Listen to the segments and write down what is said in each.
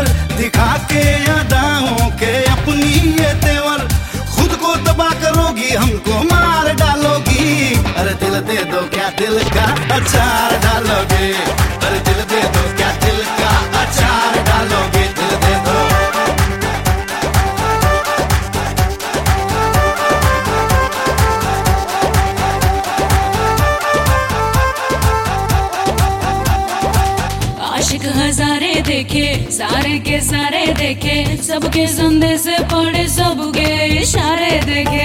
पैकर दिखा के अदाओं के अपनी ये तेवर, खुद को तबाह करोगी हमको मार डालोगी। अरे दिल दे दो क्या दिल का अचार डालोगे, अरे दिल दे दो क्या दिल का अचार डालोगे, दिल दे दो। आशिक हजारे देखे, सारे के सारे देखे, सबके संदेश पढ़े, सबके इशारे देखे।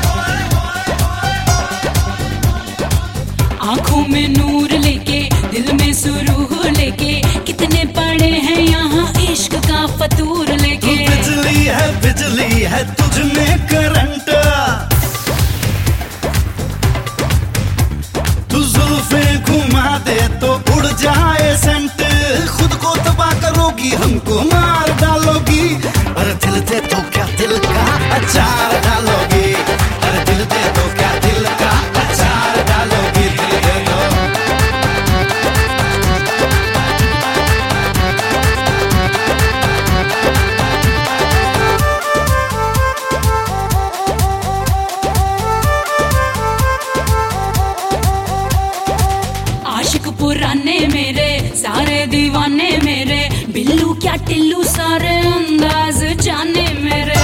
आंखों में नूर लेके, दिल में सुरूह लेके, कितने पड़े हैं यहाँ इश्क का फतूर लेके। बिजली है तुझ में करंट, तू जुल्फें घुमा दे तो उड़ जाए सेंट, खुद को तबाह करोगी हमको मार डालोगी। अरे दिल दे दो क्या दिल का अचार डालोगी, अरे दिल दे दो क्या दिल का अचार डालोगी, दिल दे दो। आशिक पुराने मेरे, सारे दीवाने मेरे, बिल्लू क्या टिल्लू सारे अंदाज जाने मेरे।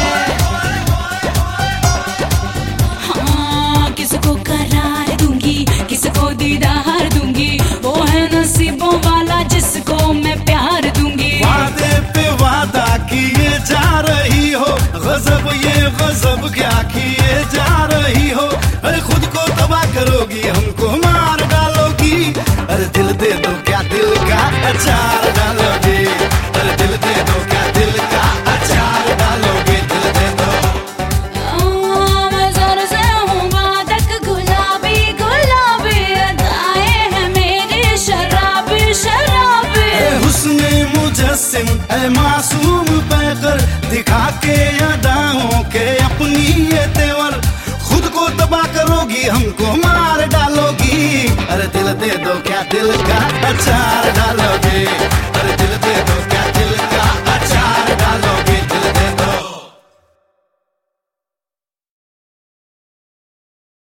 हाँ, किसको करार दूंगी, किसको दीदार दूंगी, वो है नसीबों वाला जिसको मैं प्यार दूंगी। वादे पे वादा किए जा रही हो, गजब ये गजब क्या किए जा रही हो। अरे खुद को तबाह करोगी हमको मार डालोगी, अरे दिल दे दो क्या दिल का अचार डालोगे, अरे दिल दे दो क्या दिल का अचार डालोगे, दिल दे दो। मैं जोर से हूँ वादक, गुलाबी गुलाबी अदाएं हैं मेरी शराबी शराबी। हुस्ने मुजस्सिम है मासूम पैकर दिखा के अदाओं के अपनी ये तेवर, खुद को तबाह करोगी हमको मार डालोगी। अरे दिल दे दो क्या दिल का अचार